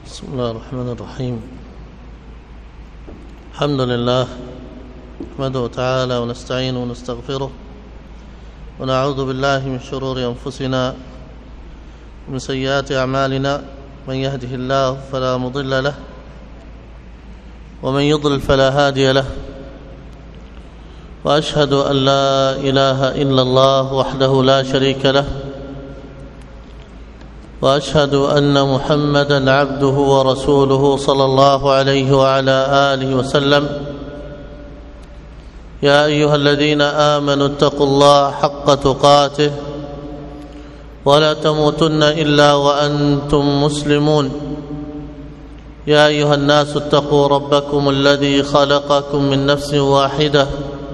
بسم الله الرحمن الرحيم. الحمد لله نحمده تعالى ونستعينه ونستغفره ونعوذ بالله من شرور أنفسنا ومن سيئات أعمالنا، من يهده الله فلا مضل له ومن يضلل فلا هادي له، وأشهد أن لا إله إلا الله وحده لا شريك له، وأشهد أن محمدًا عبده ورسوله صلى الله عليه وعلى آله وسلم. يا أيها الذين آمنوا اتقوا الله حق تقاته ولا تموتن إلا وأنتم مسلمون. يا أيها الناس اتقوا ربكم الذي خلقكم من نفس واحدة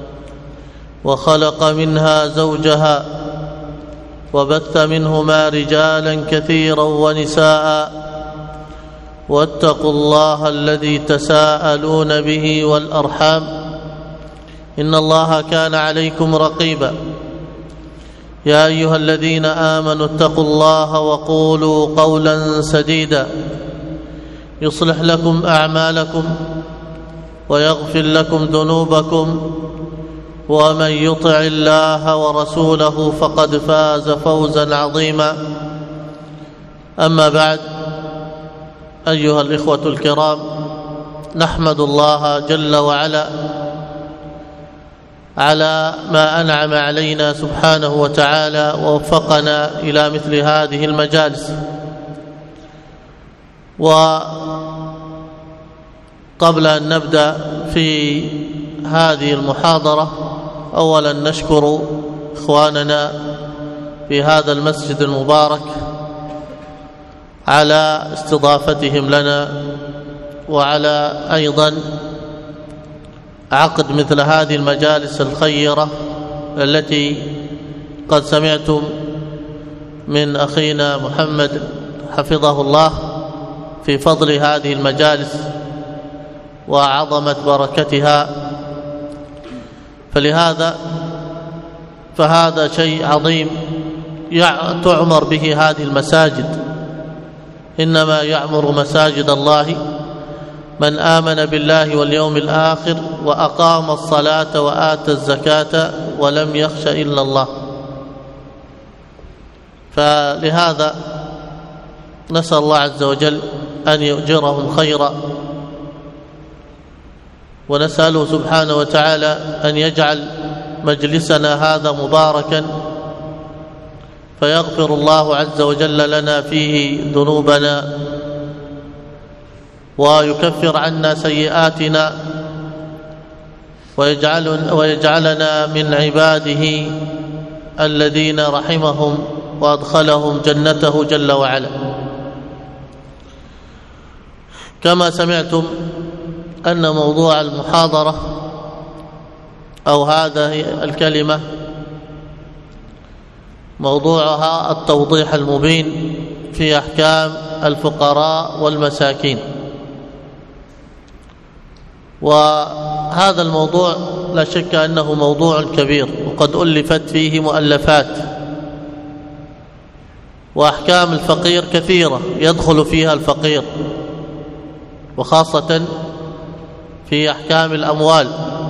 وخلق منها زوجها وبث منهما رجالا كثيرا ونساء، واتقوا الله الذي تساءلون به والأرحام إن الله كان عليكم رقيبا. يا أيها الذين آمنوا اتقوا الله وقولوا قولا سديدا يصلح لكم أعمالكم ويغفر لكم ذنوبكم، ومن يطع الله ورسوله فقد فاز فوزا عظيما. أما بعد، أيها الإخوة الكرام، نحمد الله جل وعلا على ما أنعم علينا سبحانه وتعالى ووفقنا إلى مثل هذه المجالس. وقبل أن نبدأ في هذه المحاضرة، أولا نشكر إخواننا في هذا المسجد المبارك على استضافتهم لنا، وعلى أيضا عقد مثل هذه المجالس الخيرة التي قد سمعتم من أخينا محمد حفظه الله في فضل هذه المجالس وعظمة بركتها. فهذا شيء عظيم تعمر به هذه المساجد. إنما يعمر مساجد الله من آمن بالله واليوم الآخر وأقام الصلاة وآتى الزكاة ولم يخش إلا الله. فلهذا نسأل الله عز وجل أن يؤجرهم خيرا، ونسأله سبحانه وتعالى أن يجعل مجلسنا هذا مباركا، فيغفر الله عز وجل لنا فيه ذنوبنا ويكفر عنا سيئاتنا ويجعلنا من عباده الذين رحمهم وأدخلهم جنته جل وعلا. كما سمعتم أن موضوع المحاضرة أو هذه الكلمة موضوعها التوضيح المبين في أحكام الفقراء والمساكين. وهذا الموضوع لا شك أنه موضوع كبير، وقد ألفت فيه مؤلفات، وأحكام الفقير كثيرة يدخل فيها الفقير، وخاصة في أحكام الأموال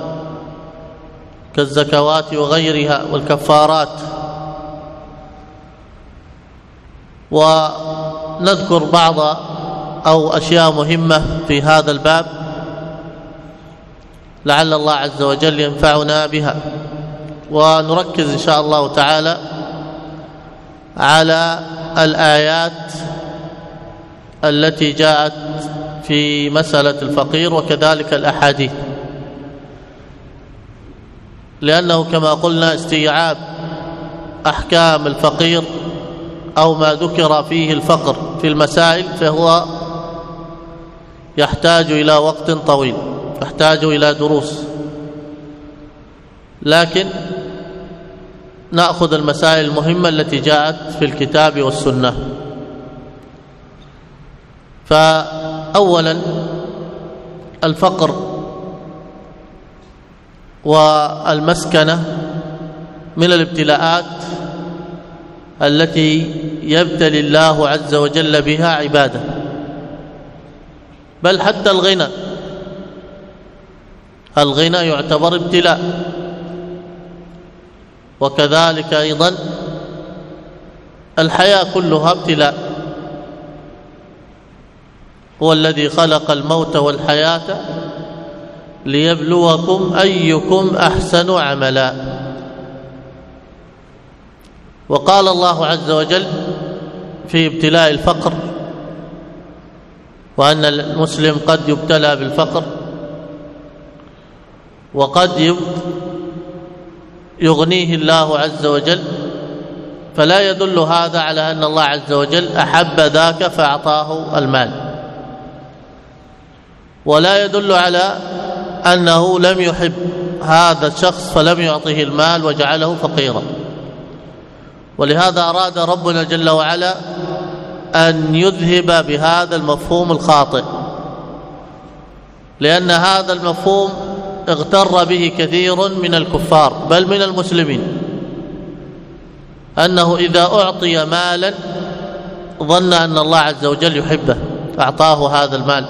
كالزكوات وغيرها والكفارات. ونذكر بعض أو أشياء مهمة في هذا الباب لعل الله عز وجل ينفعنا بها، ونركز إن شاء الله تعالى على الآيات التي جاءت في مسألة الفقير وكذلك الأحاديث، لأنه كما قلنا استيعاب أحكام الفقير أو ما ذكر فيه الفقر في المسائل فهو يحتاج إلى وقت طويل، يحتاج إلى دروس، لكن نأخذ المسائل المهمة التي جاءت في الكتاب والسنة. فأولا الفقر والمسكنة من الابتلاءات التي يبتلي الله عز وجل بها عباده، بل حتى الغنى يعتبر ابتلاء. وكذلك أيضا الحياة كلها ابتلاء. هو الذي خلق الموت والحياة ليبلوكم أيكم أحسن عملا. وقال الله عز وجل في ابتلاء الفقر، وأن المسلم قد يبتلى بالفقر وقد يغنيه الله عز وجل، فلا يدل هذا على أن الله عز وجل أحب ذاك فأعطاه المال، ولا يدل على أنه لم يحب هذا الشخص فلم يعطه المال وجعله فقيرا. ولهذا أراد ربنا جل وعلا أن يذهب بهذا المفهوم الخاطئ، لأن هذا المفهوم اغتر به كثير من الكفار بل من المسلمين، أنه إذا أعطي مالا ظن أن الله عز وجل يحبه أعطاه هذا المال،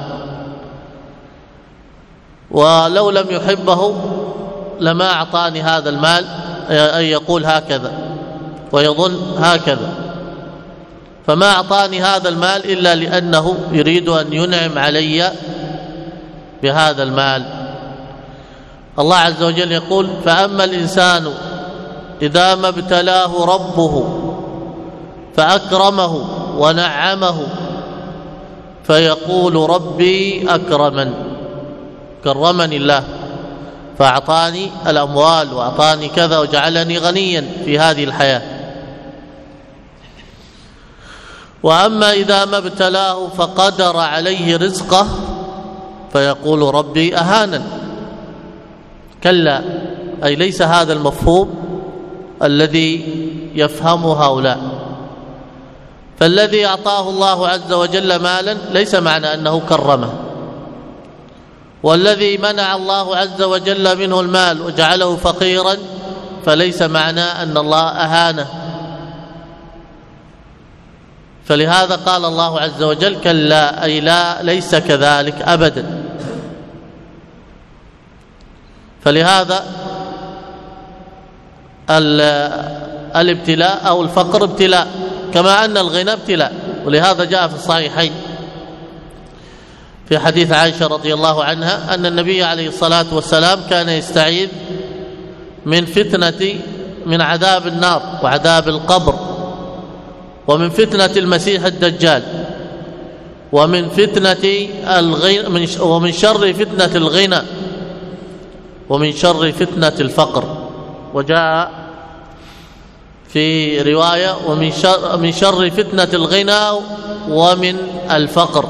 ولو لم يحبه لما أعطاني هذا المال، أن يقول هكذا ويظن هكذا، فما أعطاني هذا المال إلا لأنه يريد أن ينعم علي بهذا المال. الله عز وجل يقول: فأما الإنسان إذا ما ابتلاه ربه فأكرمه ونعمه فيقول ربي أكرمن، كرمني الله فأعطاني الأموال وأعطاني كذا وجعلني غنيا في هذه الحياة. وأما إذا ما ابتلاه فقدر عليه رزقه فيقول ربي أهانن. كلا، أي ليس هذا المفهوم الذي يفهمه هؤلاء. فالذي أعطاه الله عز وجل مالا ليس معنى أنه كرمه، والذي منع الله عز وجل منه المال وجعله فقيرا فليس معنى أن الله أهانه. فلهذا قال الله عز وجل: كلا، أي لا، ليس كذلك أبدا. فلهذا الابتلاء أو الفقر ابتلاء، كما أن الغنى ابتلاء. ولهذا جاء في الصحيحين في حديث عائشة رضي الله عنها أن النبي عليه الصلاة والسلام كان يستعيذ من عذاب النار وعذاب القبر، ومن فتنة المسيح الدجال، ومن شر فتنة الغنى، ومن شر فتنة الفقر. وجاء في رواية: ومن شر فتنة الغنى ومن الفقر،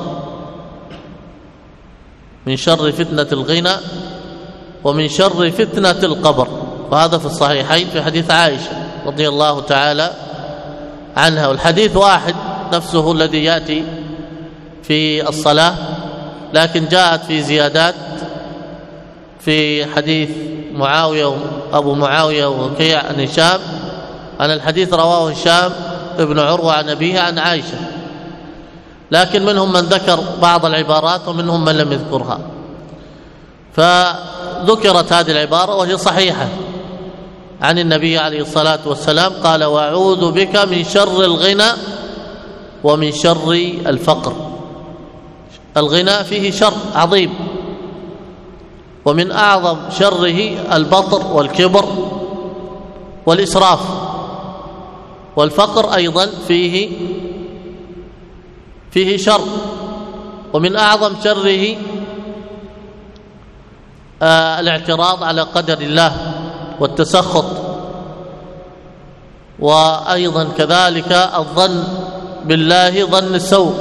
من شر فتنة الغنى ومن شر فتنة القبر. وهذا في الصحيحين في حديث عائشة رضي الله تعالى عنها. والحديث واحد نفسه الذي يأتي في الصلاة، لكن جاءت في زيادات في حديث معاوية أبو معاوية ووكيع عن هشام، عن الحديث رواه هشام ابن عروة عن أبيه عن عائشة، لكن منهم من ذكر بعض العبارات ومنهم من لم يذكرها. فذكرت هذه العبارة وهي صحيحة عن النبي عليه الصلاة والسلام، قال: وأعوذ بك من شر الغنى ومن شر الفقر. الغنى فيه شر عظيم، ومن أعظم شره البطر والكبر والإسراف. والفقر أيضا فيه شر، ومن أعظم شره الاعتراض على قدر الله والتسخط، وأيضا كذلك الظن بالله ظن السوء،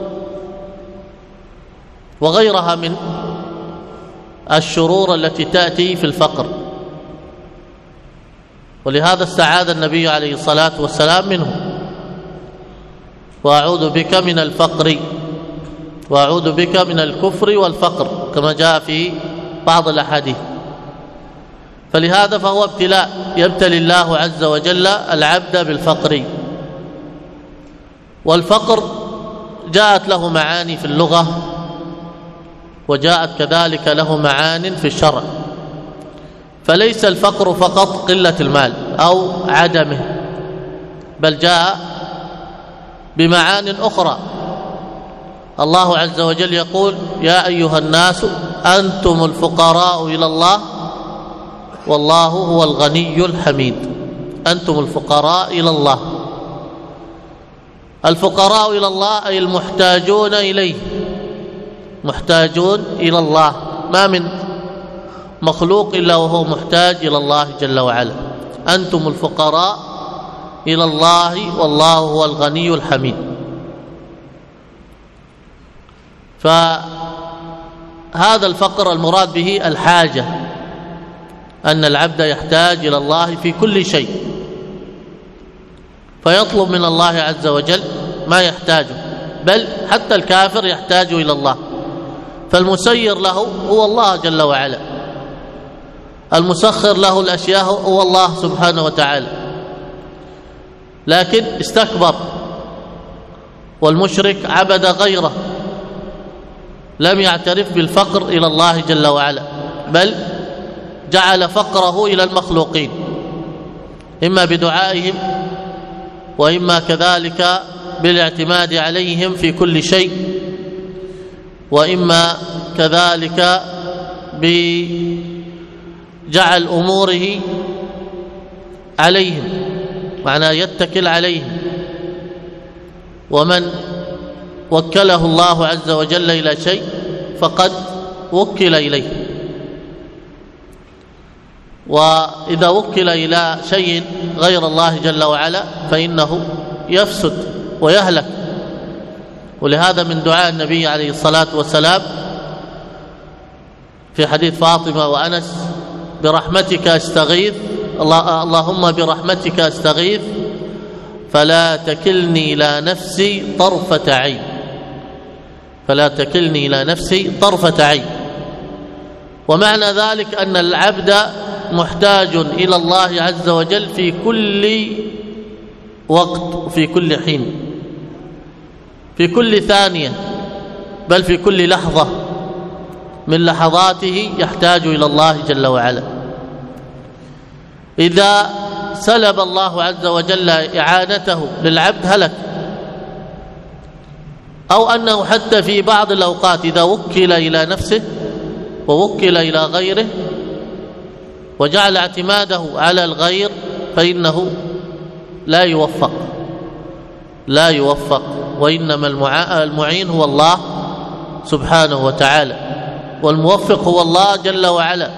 وغيرها من الشرور التي تأتي في الفقر. ولهذا استعاذ النبي عليه الصلاة والسلام منه: وأعوذ بك من الفقر، وأعوذ بك من الكفر والفقر، كما جاء في بعض الأحاديث. فلهذا فهو ابتلاء، يبتلي الله عز وجل العبد بالفقر. والفقر جاءت له معاني في اللغة وجاءت كذلك له معان في الشرع. فليس الفقر فقط قلة المال أو عدمه، بل جاء بمعان أخرى. الله عز وجل يقول: يا أيها الناس أنتم الفقراء إلى الله والله هو الغني الحميد. أنتم الفقراء إلى الله. الفقراء إلى الله أي المحتاجون إليه، محتاجون إلى الله. ما من مخلوق إلا وهو محتاج إلى الله جل وعلا. أنتم الفقراء إلى الله والله هو الغني الحميد. فهذا الفقر المراد به الحاجة، أن العبد يحتاج إلى الله في كل شيء، فيطلب من الله عز وجل ما يحتاجه، بل حتى الكافر يحتاج إلى الله. فالمسير له هو الله جل وعلا، المسخر له الأشياء هو الله سبحانه وتعالى، لكن استكبر والمشرك عبد غيره، لم يعترف بالفقر إلى الله جل وعلا، بل جعل فقره إلى المخلوقين، إما بدعائهم وإما كذلك بالاعتماد عليهم في كل شيء، وإما كذلك بجعل أموره عليهم، معناه يتكل عليهم. ومن وكله الله عز وجل إلى شيء فقد وكل إليه، وإذا وكل إلى شيء غير الله جل وعلا فإنه يفسد ويهلك. ولهذا من دعاء النبي عليه الصلاة والسلام في حديث فاطمة وأنس: برحمتك أستغيث، اللهم برحمتك أستغيث فلا تكلني إلى نفسي طرفة عين، فلا تكلني إلى نفسي طرفة عين. ومعنى ذلك أن العبد محتاج إلى الله عز وجل في كل وقت وفي كل حين، في كل ثانية، بل في كل لحظة من لحظاته يحتاج إلى الله جل وعلا. إذا سلب الله عز وجل إعانته للعبد هلك، أو أنه حتى في بعض الأوقات إذا وكل إلى نفسه ووكل إلى غيره وجعل اعتماده على الغير فإنه لا يوفق، لا يوفق. وإنما المعين هو الله سبحانه وتعالى، والموفق هو الله جل وعلا.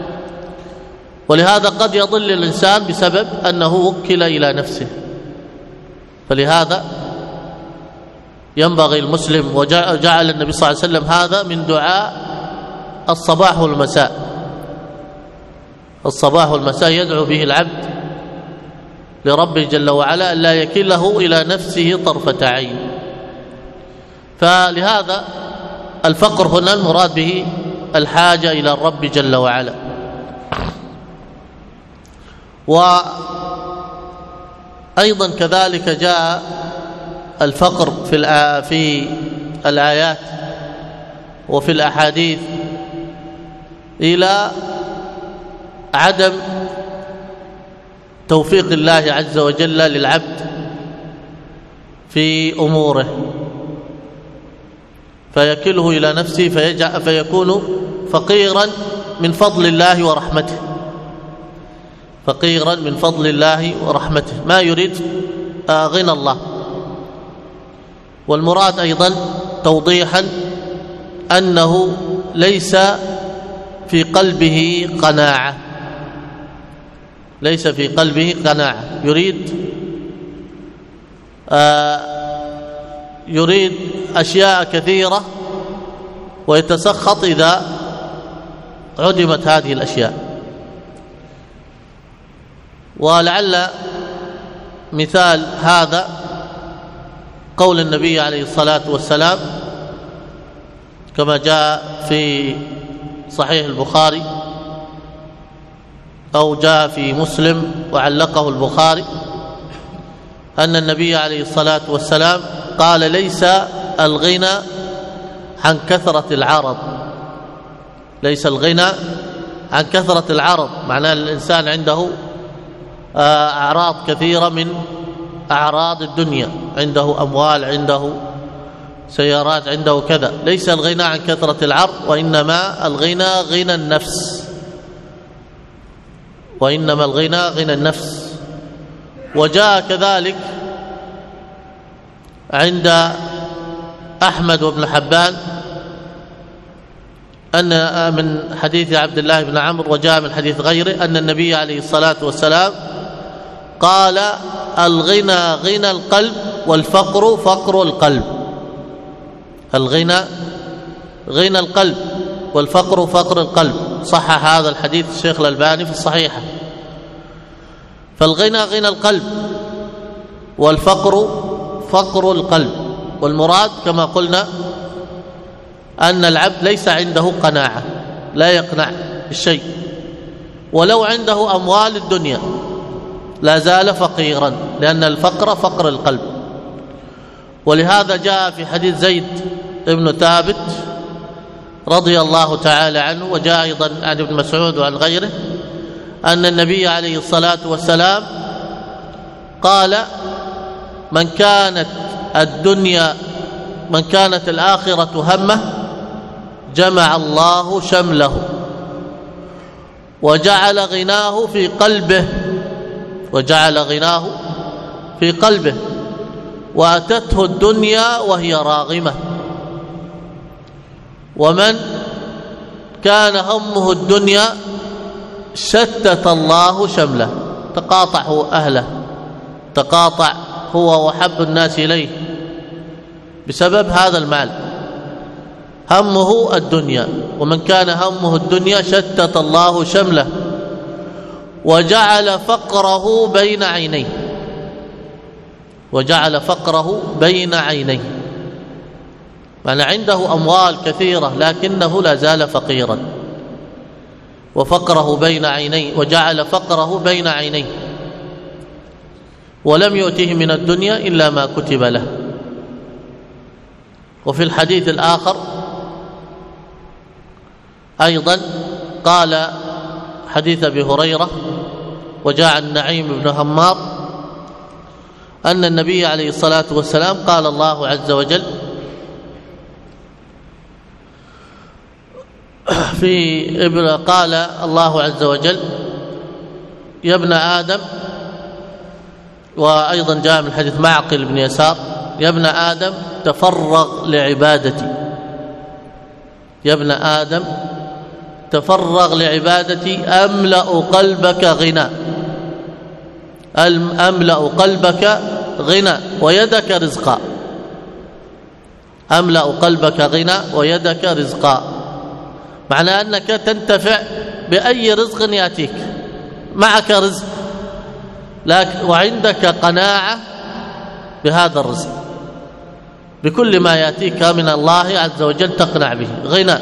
ولهذا قد يضل الإنسان بسبب أنه وكل إلى نفسه. فلهذا ينبغي المسلم، وجعل النبي صلى الله عليه وسلم هذا من دعاء الصباح والمساء، الصباح والمساء يدعو به العبد لربه جل وعلا أن لا يكله إلى نفسه طرفة عين. فلهذا الفقر هنا المراد به الحاجة إلى الرب جل وعلا. وأيضا كذلك جاء الفقر في الآيات وفي الأحاديث إلى عدم توفيق الله عز وجل للعبد في أموره، فيكله إلى نفسه فيكون فقيرا من فضل الله ورحمته، فقيرا من فضل الله ورحمته، ما يريد غنى الله. والمراد أيضا توضيحا أنه ليس في قلبه قناعة، ليس في قلبه قناعة، يريد أشياء كثيرة ويتسخط إذا عدمت هذه الأشياء. ولعل مثال هذا قول النبي عليه الصلاة والسلام كما جاء في صحيح البخاري أو جاء في مسلم وعلقه البخاري، أن النبي عليه الصلاة والسلام قال: ليس الغنى عن كثرة العرض، ليس الغنى عن كثرة العرض، معناه الإنسان عنده أعراض كثيرة من أعراض الدنيا، عنده أموال، عنده سيارات، عنده كذا. ليس الغنى عن كثرة العرض، وإنما الغنى غنى النفس، وإنما الغنى غنى النفس. وجاء كذلك عند أحمد وابن حبان أن من حديث عبد الله بن عمرو، وجاء من حديث غيره، أن النبي عليه الصلاة والسلام قال: الغنى غنى القلب والفقر فقر القلب. الغنى غنى القلب والفقر فقر القلب. صحح هذا الحديث الشيخ الألباني في الصحيحة. فالغنى غنى القلب والفقر فقر القلب. والمراد كما قلنا أن العبد ليس عنده قناعة، لا يقنع بالشيء، ولو عنده أموال الدنيا لا زال فقيرا، لأن الفقر فقر القلب. ولهذا جاء في حديث زيد بن ثابت رضي الله تعالى عنه، وجاء أيضا عن ابن مسعود وعن غيره، أن النبي عليه الصلاة والسلام قال: من كانت الآخرة همه جمع الله شمله وجعل غناه في قلبه وأتته الدنيا وهي راغمة. ومن كان همه الدنيا شتت الله شمله، تقاطع أهله، تقاطع هو وحب الناس إليه بسبب هذا المال، همه الدنيا. ومن كان همه الدنيا شتت الله شمله وجعل فقره بين عينيه. معنى عنده أموال كثيرة لكنه لا زال فقيرا، وفقره بين عينيه، وجعل فقره بين عينيه، ولم يؤته من الدنيا إلا ما كتب له. وفي الحديث الآخر أيضا قال حديث أبي هريرة، وجاء عن نعيم بن همار أن النبي عليه الصلاة والسلام قال الله عز وجل قال الله عز وجل: يا ابن آدم، وأيضا جاء من حديث معقل بن يسار: يا ابن آدم تفرغ لعبادتي، يا ابن آدم تفرغ لعبادتي أملأ قلبك غنى ويدك رزقا. أملأ قلبك غنى ويدك رزقا، معنى أنك تنتفع بأي رزق يأتيك، معك رزق وعندك قناعة بهذا الرزق، بكل ما يأتيك من الله عز وجل تقنع به، غنى.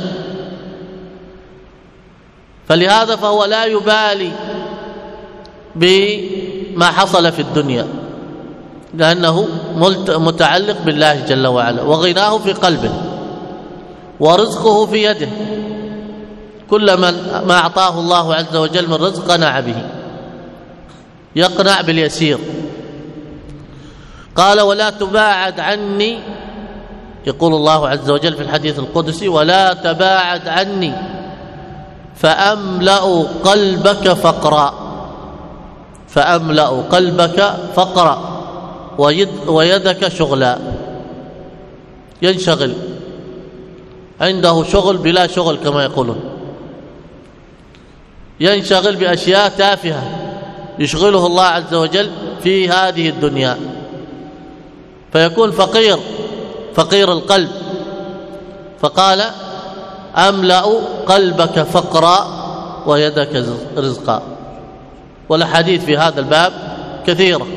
فلهذا فهو لا يبالي بما حصل في الدنيا، لأنه متعلق بالله جل وعلا، وغناه في قلبه ورزقه في يده. كل ما أعطاه الله عز وجل من رزق قنع به، يقنع باليسير. قال: ولا تباعد عني، يقول الله عز وجل في الحديث القدسي: ولا تباعد عني فأملأ قلبك فقرا ويدك شغلا. ينشغل، عنده شغل بلا شغل كما يقولون، ينشغل بأشياء تافهة يشغله الله عز وجل في هذه الدنيا، فيكون فقير القلب. فقال: أملأ قلبك فقرا ويدك رزقا. والحديث في هذا الباب كثيرة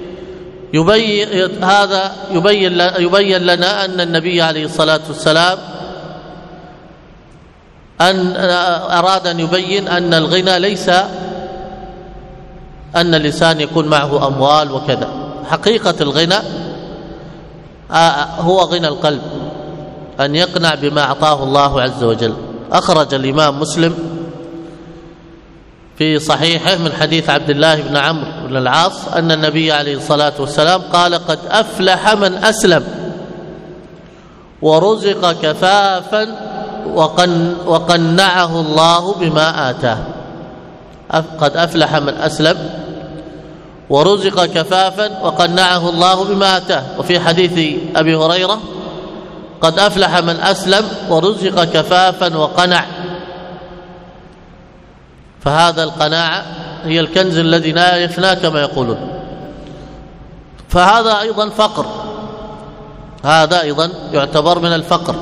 يبين لنا أن النبي عليه الصلاة والسلام أراد أن يبين أن الغنى ليس أن الإنسان يكون معه أموال وكذا. حقيقة الغنى هو غنى القلب، أن يقنع بما أعطاه الله عز وجل، أخرج الإمام مسلم في صحيحه من حديث عبد الله بن عمرو بن العاص أن النبي عليه الصلاة والسلام قال: قد أفلح من أسلم ورزق كفافا وقنعه الله بما آتاه. قد أفلح من أسلم ورزق كفافا وقنعه الله بما آتاه. وفي حديث أبي هريرة: قد أفلح من أسلم ورزق كفافا وقنع. فهذا القناعة هي الكنز الذي لا يفنى كما يقولون. فهذا أيضا فقر، هذا أيضا يعتبر من الفقر.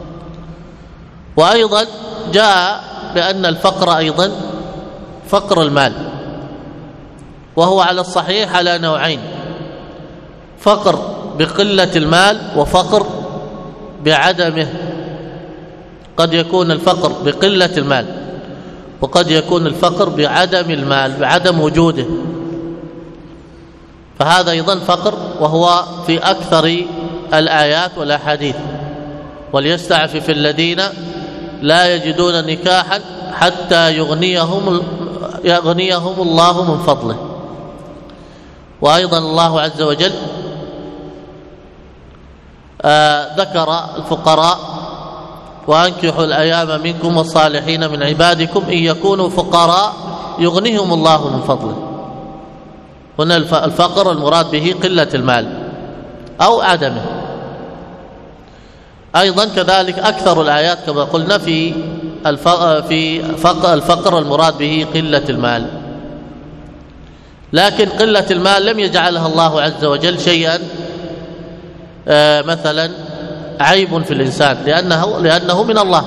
وأيضا جاء بأن الفقر أيضا فقر المال، وهو على الصحيح على نوعين: فقر بقلة المال وفقر بعدمه. قد يكون الفقر بقلة المال وقد يكون الفقر بعدم المال، بعدم وجوده، فهذا أيضا فقر، وهو في أكثر الآيات والأحاديث: وليستعفف الذين لا يجدون نكاحا حتى يغنيهم الله من فضله. وأيضا الله عز وجل ذكر الفقراء: وأنكحوا الأيام منكم والصالحين من عبادكم إن يكونوا فقراء يغنيهم الله من فضله. هنا الفقر المراد به قلة المال أو عدمه. أيضا كذلك أكثر الآيات كما قلنا في الفقر المراد به قلة المال، لكن قلة المال لم يجعلها الله عز وجل شيئا مثلا عيب في الإنسان لأنه من الله،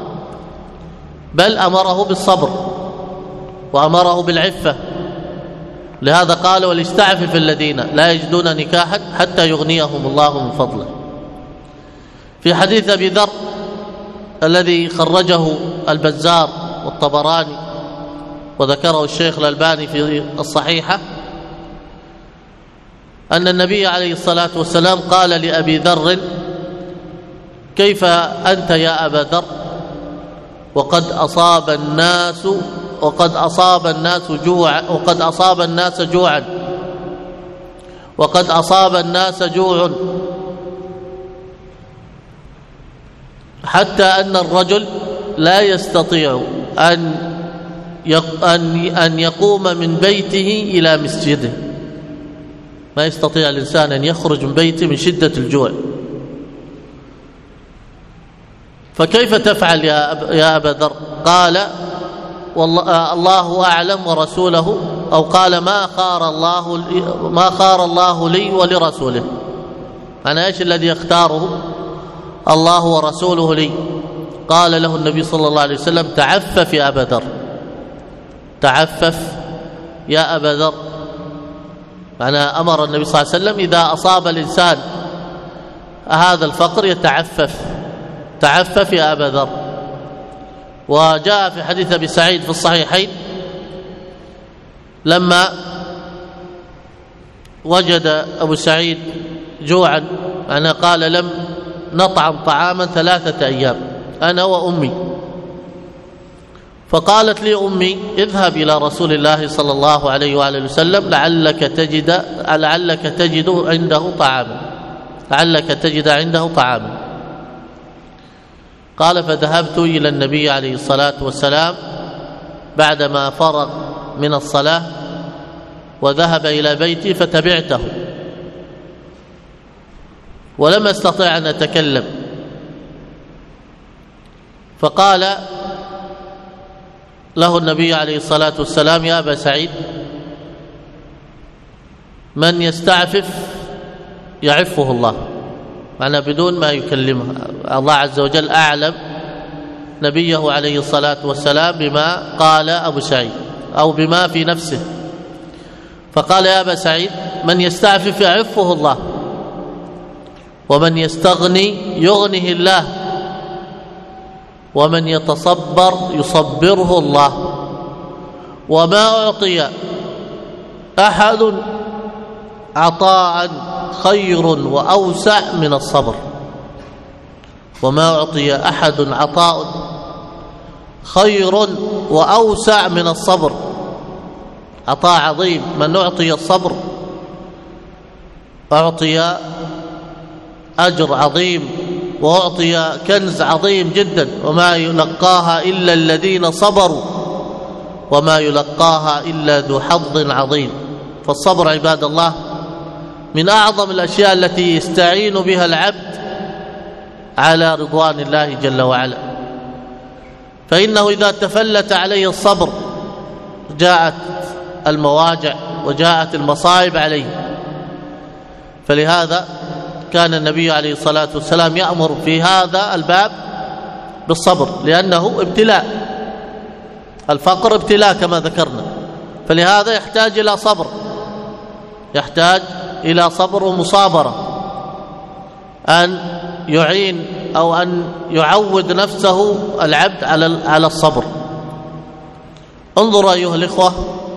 بل أمره بالصبر وأمره بالعفة. لهذا قال: وليستعفف الذين لا يجدون نكاحا حتى يغنيهم الله من فضله. في حديث أبي ذر الذي خرجه البزار والطبراني وذكره الشيخ الألباني في الصحيحة أن النبي عليه الصلاة والسلام قال لأبي ذر: كيف أنت يا أبا ذر وقد أصاب الناس جوعا حتى أن الرجل لا يستطيع أن يقوم من بيته إلى مسجده، ما يستطيع الإنسان أن يخرج من بيته من شدة الجوع، فكيف تفعل يا أبا ذر؟ قال: الله أعلم ورسوله، أو قال: ما خار الله لي ولرسوله. أنا إيش الذي يختاره؟ الله ورسوله لي. قال له النبي صلى الله عليه وسلم: تعفف يا أبا ذر، تعفف يا أبا ذر. أنا أمر النبي صلى الله عليه وسلم إذا أصاب الإنسان هذا الفقر يتعفف، تعفف يا أبا ذر. وجاء في حديث أبي سعيد في الصحيحين لما وجد أبو سعيد جوعا، أنا قال: لم نطعم طعاما 3 أيام أنا وأمي. فقالت لي أمي: اذهب إلى رسول الله صلى الله عليه وآله وسلم لعلك تجد عنده طعاما. قال: فذهبت إلى النبي عليه الصلاة والسلام بعدما فرغ من الصلاة وذهب إلى بيتي فتبعته، ولم أستطع أن أتكلم. فقال له النبي عليه الصلاة والسلام: يا أبا سعيد، من يستعفف يعفه الله. معنى بدون ما يكلمه، الله عز وجل أعلم نبيه عليه الصلاة والسلام بما قال أبو سعيد أو بما في نفسه. فقال: يا أبا سعيد، من يستعفف يعفه الله، ومن يستغني يغنه الله، ومن يتصبر يصبره الله، وما أعطي أحد عطاء خير وأوسع من الصبر. وما أعطي أحد عطاء خير وأوسع من الصبر، عطاء عظيم. من أعطي الصبر أعطي أجر عظيم وأعطي كنز عظيم جدا، وما يلقاها إلا الذين صبروا وما يلقاها إلا ذو حظ عظيم. فالصبر عباد الله من أعظم الأشياء التي يستعين بها العبد على رضوان الله جل وعلا، فإنه إذا تفلت عليه الصبر جاءت المواجع وجاءت المصائب عليه. فلهذا كان النبي عليه الصلاة والسلام يأمر في هذا الباب بالصبر، لأنه ابتلاء، الفقر ابتلاء كما ذكرنا، فلهذا يحتاج إلى صبر، يحتاج إلى صبر ومصابرة، أن يعين أو أن يعود نفسه العبد على الصبر. انظر أيها الإخوة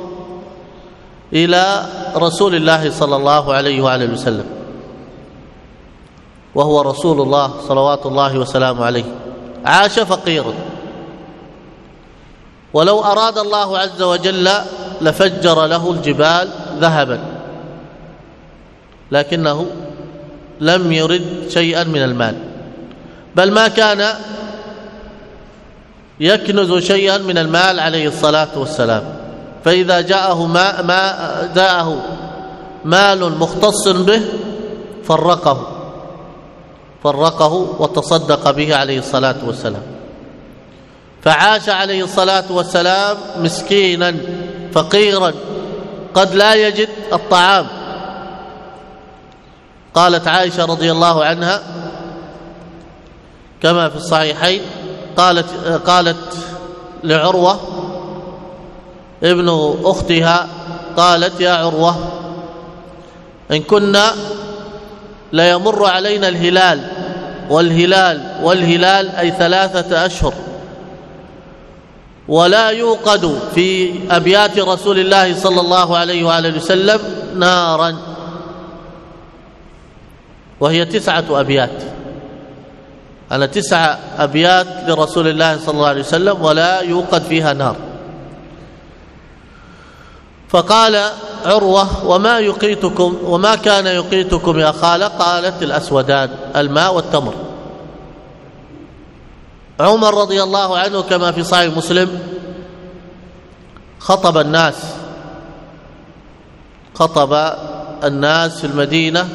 إلى رسول الله صلى الله عليه وآله وسلم، وهو رسول الله صلوات الله وسلامه عليه، عاش فقيرا، ولو أراد الله عز وجل لفجر له الجبال ذهبا، لكنه لم يرد شيئا من المال، بل ما كان يكنز شيئا من المال عليه الصلاة والسلام. فإذا جاءه جاءه مال مختص به فرقه وتصدق به عليه الصلاة والسلام. فعاش عليه الصلاة والسلام مسكينا فقيرا قد لا يجد الطعام. قالت عائشة رضي الله عنها كما في الصحيحين، قالت لعروة ابن أختها، قالت يا عروة إن كنا ليمر علينا الهلال والهلال أي 3 أشهر، ولا يوقد في أبيات رسول الله صلى الله عليه وآله وسلم نارا، وهي 9 أبيات، على 9 أبيات لرسول الله صلى الله عليه وسلم ولا يوقد فيها نار. فقال عروة وما كان يقيتكم يا خالة؟ قالت الأسودان، الماء والتمر. عمر رضي الله عنه كما في صحيح مسلم خطب الناس في المدينة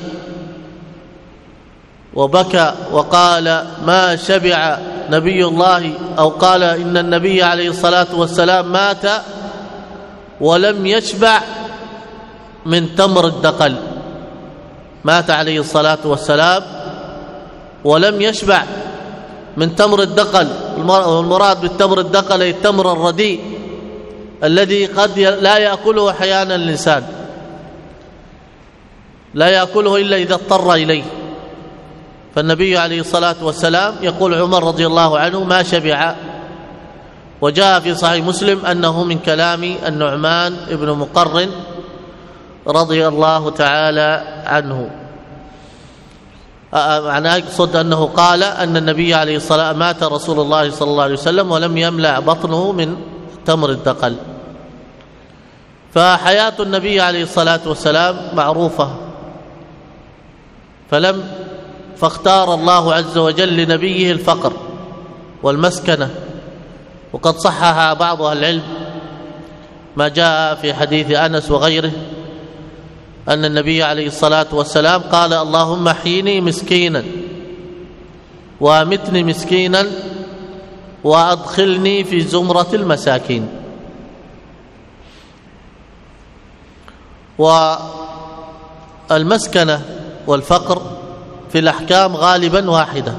وبكى وقال ما شبع نبي الله، أو قال إن النبي عليه الصلاة والسلام مات ولم يشبع من تمر الدقل، مات عليه الصلاة والسلام ولم يشبع من تمر الدقل. والمراد بالتمر الدقل أي التمر الرديء الذي قد لا يأكله أحيانا الإنسان، لا يأكله إلا إذا اضطر إليه. فالنبي عليه الصلاة والسلام يقول عمر رضي الله عنه ما شبع. وجاء في صحيح مسلم أنه من كلام النعمان ابن مقرن رضي الله تعالى عنه، معناه يقصد أنه قال أن النبي عليه الصلاة مات رسول الله صلى الله عليه وسلم ولم يملأ بطنه من تمر الدقل. فحياة النبي عليه الصلاة والسلام معروفة، فاختار الله عز وجل لنبيه الفقر والمسكنة. وقد صحح بعض أهل العلم ما جاء في حديث أنس وغيره أن النبي عليه الصلاة والسلام قال اللهم احيني مسكينا وامتني مسكينا وأدخلني في زمرة المساكين. والمسكنة والفقر في الأحكام غالبا واحدة،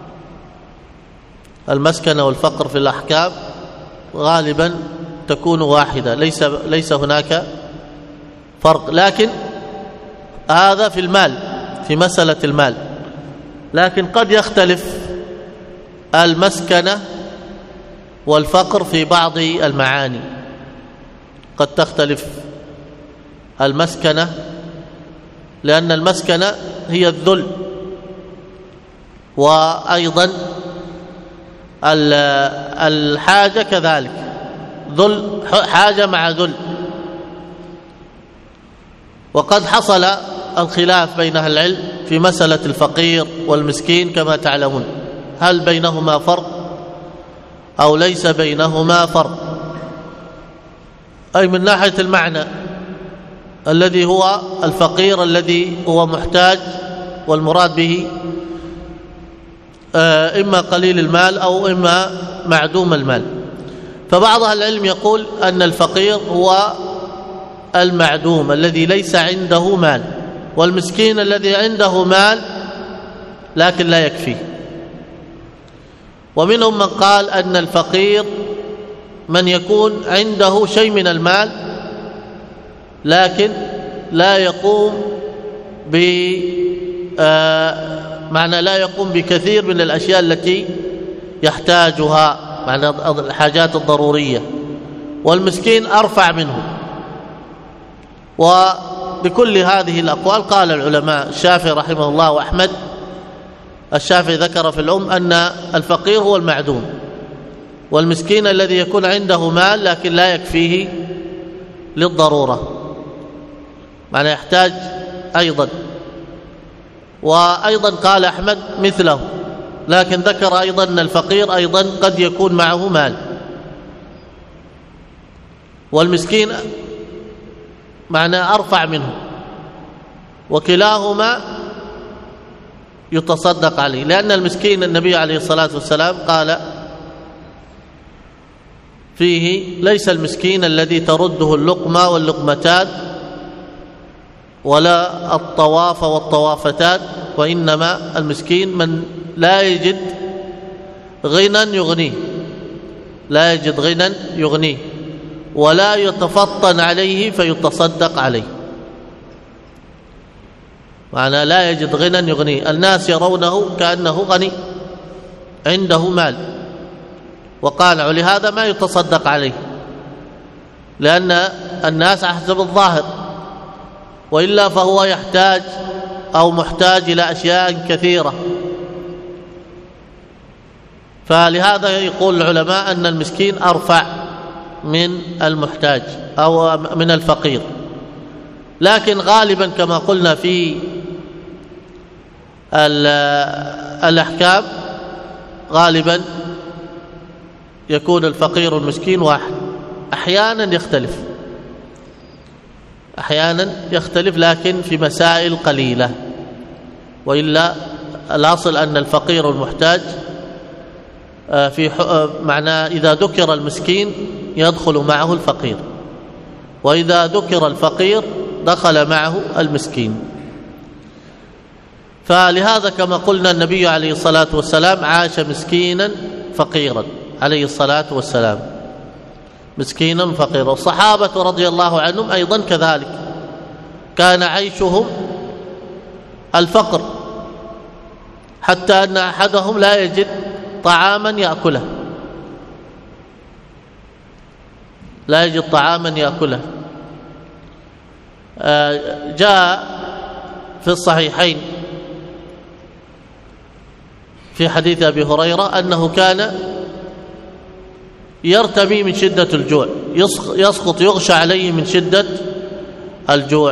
المسكنة والفقر في الأحكام غالبا تكون واحدة، ليس هناك فرق. لكن هذا في المال، في مسألة المال، لكن قد يختلف المسكنة والفقر في بعض المعاني. قد تختلف المسكنة لأن المسكنة هي الذل، وأيضا الحاجة كذلك، ذل حاجة مع ذل. وقد حصل الخلاف بين أهل العلم في مسألة الفقير والمسكين كما تعلمون، هل بينهما فرق أو ليس بينهما فرق، أي من ناحية المعنى الذي هو الفقير الذي هو محتاج والمراد به إما قليل المال أو إما معدوم المال. فبعض أهل العلم يقول أن الفقير هو المعدوم الذي ليس عنده مال، والمسكين الذي عنده مال لكن لا يكفيه. ومنهم من قال أن الفقير من يكون عنده شيء من المال لكن لا يقوم معنى لا يقوم بكثير من الأشياء التي يحتاجها، معنى الحاجات الضرورية، والمسكين أرفع منه. وبكل هذه الأقوال قال العلماء الشافعي رحمه الله وأحمد. الشافعي ذكر في الأم أن الفقير هو المعدوم، والمسكين الذي يكون عنده مال لكن لا يكفيه للضرورة، معنى يحتاج أيضا. وأيضا قال أحمد مثله، لكن ذكر أيضا أن الفقير أيضا قد يكون معه مال، والمسكين معنى أرفع منه، وكلاهما يتصدق عليه. لأن المسكين النبي عليه الصلاة والسلام قال فيه: ليس المسكين الذي ترده اللقمة واللقمتان ولا الطواف والطوافتان، وإنما المسكين من لا يجد غنى يغنيه، لا يجد غنى يغنيه ولا يتفطن عليه فيتصدق عليه، معنى لا يجد غنى يغنيه. الناس يرونه كأنه غني عنده مال وقانع، لهذا ما يتصدق عليه، لأن الناس حسب الظاهر، وإلا فهو يحتاج أو محتاج إلى أشياء كثيرة. فلهذا يقول العلماء أن المسكين أرفع من المحتاج أو من الفقير. لكن غالبا كما قلنا في الأحكام غالبا يكون الفقير والمسكين واحد. أحيانا يختلف لكن في مسائل قليلة، وإلا الأصل أن الفقير والمحتاج في معنى إذا ذكر المسكين يدخل معه الفقير، وإذا ذكر الفقير دخل معه المسكين. فلهذا كما قلنا النبي عليه الصلاة والسلام عاش مسكينا فقيرا عليه الصلاة والسلام، مسكينا فقيرا. الصحابة رضي الله عنهم أيضا كذلك كان عيشهم الفقر، حتى أن أحدهم لا يجد طعاما يأكله، لا يجد طعاما يأكله. جاء في الصحيحين في حديث أبي هريرة أنه كان يرتمي من شدة الجوع، يسقط يغشى عليه من شدة الجوع.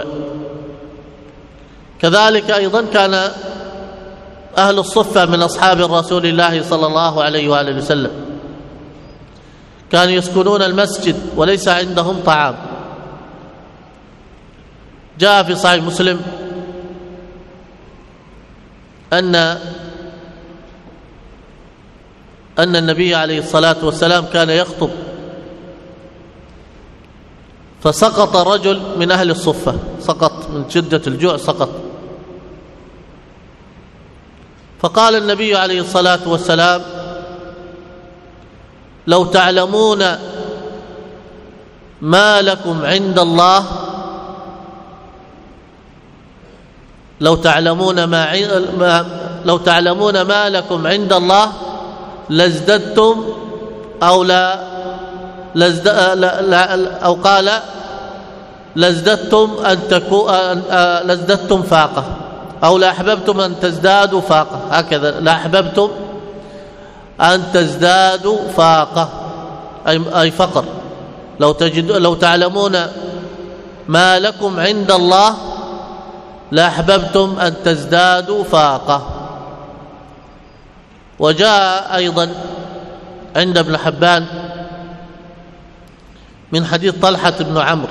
كذلك أيضا كان أهل الصفة من أصحاب رسول الله صلى الله عليه وآله وسلم كانوا يسكنون المسجد وليس عندهم طعام. جاء في صحيح مسلم أن النبي عليه الصلاة والسلام كان يخطب، فسقط رجل من أهل الصفة، سقط من شدة الجوع سقط. فقال النبي عليه الصلاة والسلام: لو تعلمون ما لكم عند الله، لو تعلمون ما لكم عند الله لازددتم أو أو قال لازددتم فاقة، أو لأحببتم أن تزدادوا فاقة، هكذا لأحببتم أن تزدادوا فاقة أي فقر. لو تعلمون ما لكم عند الله لأحببتم أن تزدادوا فاقة. وجاء أيضا عند ابن حبان من حديث طلحة بن عمرو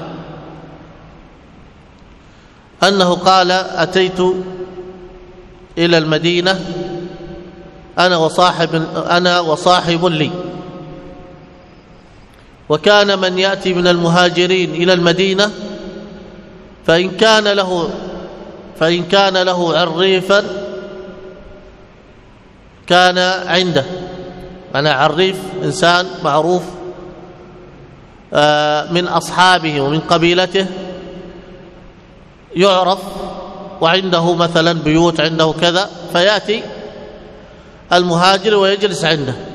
أنه قال: أتيت إلى المدينة أنا وصاحب لي، وكان من يأتي من المهاجرين إلى المدينة فإن كان له عريفا كان عنده، أنا عريف إنسان معروف من أصحابه ومن قبيلته يعرف وعنده مثلا بيوت عنده كذا، فيأتي المهاجر ويجلس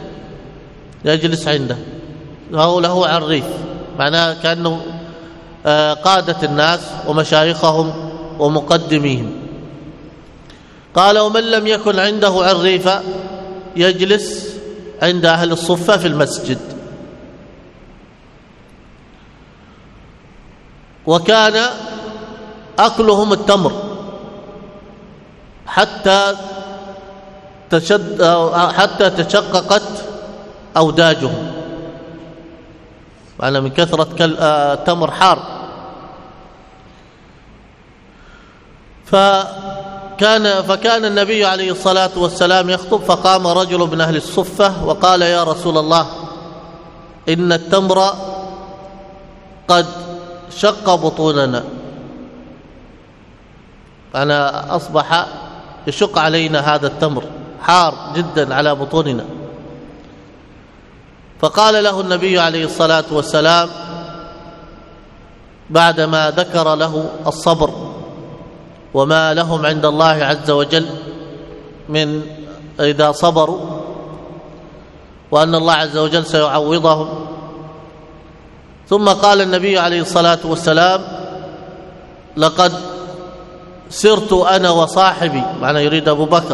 عنده هو له عريف، معناه كأنه قادة الناس ومشايخهم ومقدميهم. قال: ومن لم يكن عنده عريفة يجلس عند أهل الصفة في المسجد. وكان أكلهم التمر حتى تشققت أوداجهم، معنى من كثرة التمر حار. فكان النبي عليه الصلاة والسلام يخطب، فقام رجل من أهل الصفة وقال: يا رسول الله، إن التمر قد شق بطوننا، أنا أصبح يشق علينا هذا التمر، حار جدا على بطوننا. فقال له النبي عليه الصلاة والسلام بعدما ذكر له الصبر وما لهم عند الله عز وجل من إذا صبروا، وأن الله عز وجل سيعوضهم، ثم قال النبي عليه الصلاة والسلام: لقد سرت أنا وصاحبي، معنى يريد أبو بكر،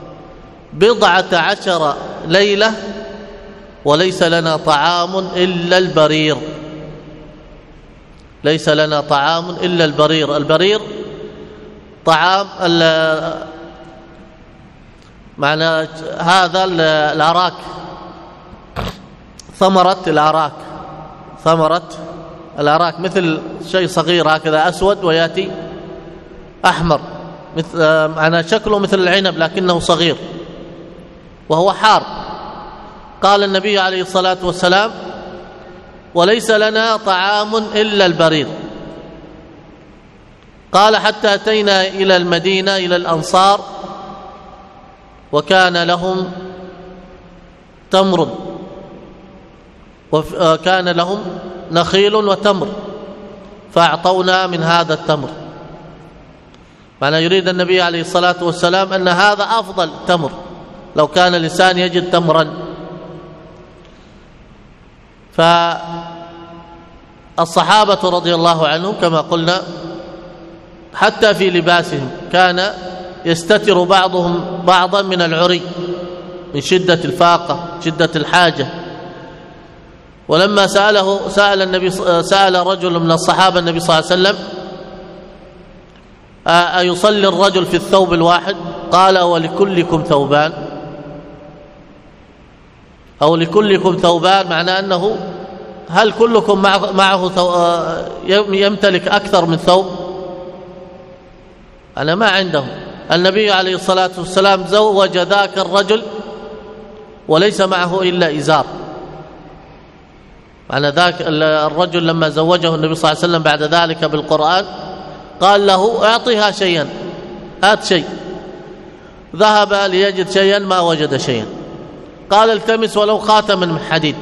14 ليلة وليس لنا طعام إلا البرير. ليس لنا طعام إلا البرير. البرير طعام معنى هذا الأراك، ثمرة الأراك مثل شيء صغير هكذا أسود ويأتي أحمر، معنى شكله مثل العنب لكنه صغير وهو حار. قال النبي عليه الصلاة والسلام: وليس لنا طعام إلا البرير. قال: حتى أتينا إلى المدينة إلى الأنصار وكان لهم تمر، وكان لهم نخيل وتمر، فأعطونا من هذا التمر. معنى يريد النبي عليه الصلاة والسلام أن هذا أفضل تمر لو كان الإنسان يجد تمرا. فالصحابة رضي الله عنهم كما قلنا حتى في لباسهم كان يستتر بعضهم بعضا من العري من شدة الفاقة، شدة الحاجة. ولما سأل رجل من الصحابة النبي صلى الله عليه وسلم: أيصلي الرجل في الثوب الواحد؟ قال: ولكلكم ثوبان، أو لكلكم ثوبان، معنى أنه هل كلكم معه يمتلك أكثر من ثوب؟ أنا ما عنده. النبي عليه الصلاة والسلام زوج ذاك الرجل وليس معه إلا إزار. معنى ذاك الرجل لما زوجه النبي صلى الله عليه وسلم بعد ذلك بالقرآن قال له: أعطيها شيئا، هات شيء. ذهب ليجد شيئا ما وجد شيئا. قال: التمس ولو خاتما من حديد.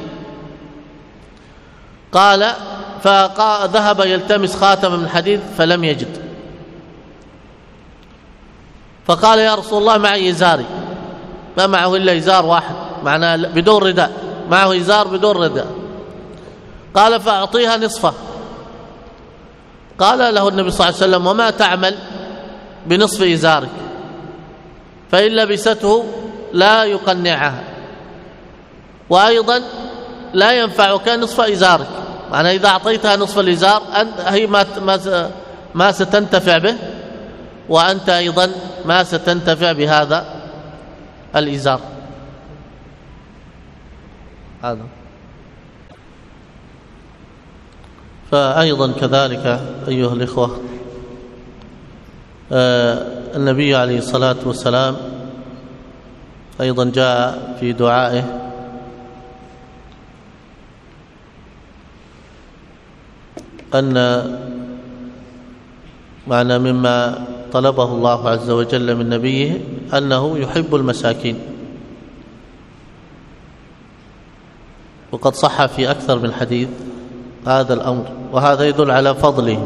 قال: فذهب يلتمس خاتما من حديد فلم يجد. فقال: يا رسول الله، معي إزاري، ما معه إلا إزار واحد، معناه بدون رداء، معه إزار بدون رداء. قال: فأعطيها نصفه. قال له النبي صلى الله عليه وسلم: وما تعمل بنصف إزارك؟ فإن لبسته لا يقنعها. وأيضا لا ينفعك نصف إزارك، معنى إذا أعطيتها نصف الإزار هي ما ستنتفع به، وأنت أيضا ما ستنتفع بهذا الإزار. هذا فأيضا كذلك أيها الإخوة النبي عليه الصلاة والسلام أيضا جاء في دعائه أن معنى مما طلبه الله عز وجل من نبيه أنه يحب المساكين، وقد صح في أكثر من حديث هذا الأمر، وهذا يدل على فضلهم.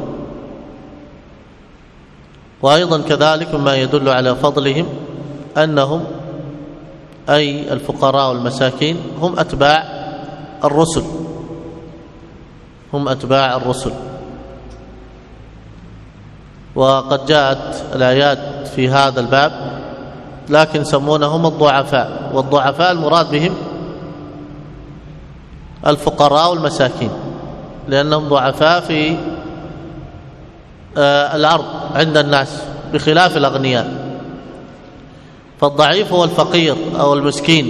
وأيضا كذلك مما يدل على فضلهم أنهم أي الفقراء والمساكين هم أتباع الرسل، هم أتباع الرسل. وقد جاءت الآيات في هذا الباب، لكن سمونهم الضعفاء، والضعفاء المراد بهم الفقراء والمساكين، لأنهم ضعفاء في الأرض عند الناس بخلاف الأغنياء. فالضعيف هو الفقير أو المسكين،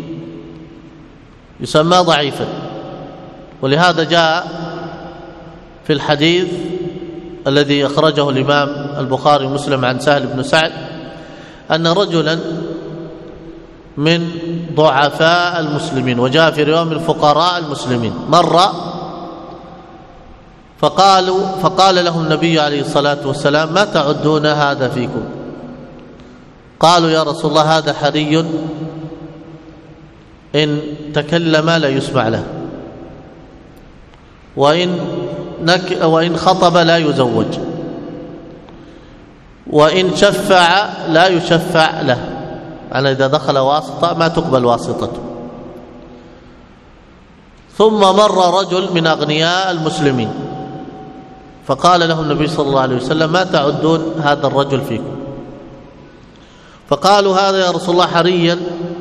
يسمى ضعيفا. ولهذا جاء في الحديث الذي أخرجه الإمام البخاري ومسلم عن سهل بن سعد أن رجلا من ضعفاء المسلمين، وجاء في رواية من فقراء المسلمين، مر فقال لهم النبي عليه الصلاة والسلام: ما تعدون هذا فيكم؟ قالوا: يا رسول الله هذا حري إن تكلم لا يسمع له، وإن خطب لا يزوج، وإن شفع لا يشفع له، يعني إذا دخل واسطة ما تقبل واسطته. ثم مر رجل من أغنياء المسلمين فقال له النبي صلى الله عليه وسلم: ما تعدون هذا الرجل فيكم؟ فقالوا: هذا يا رسول الله حريا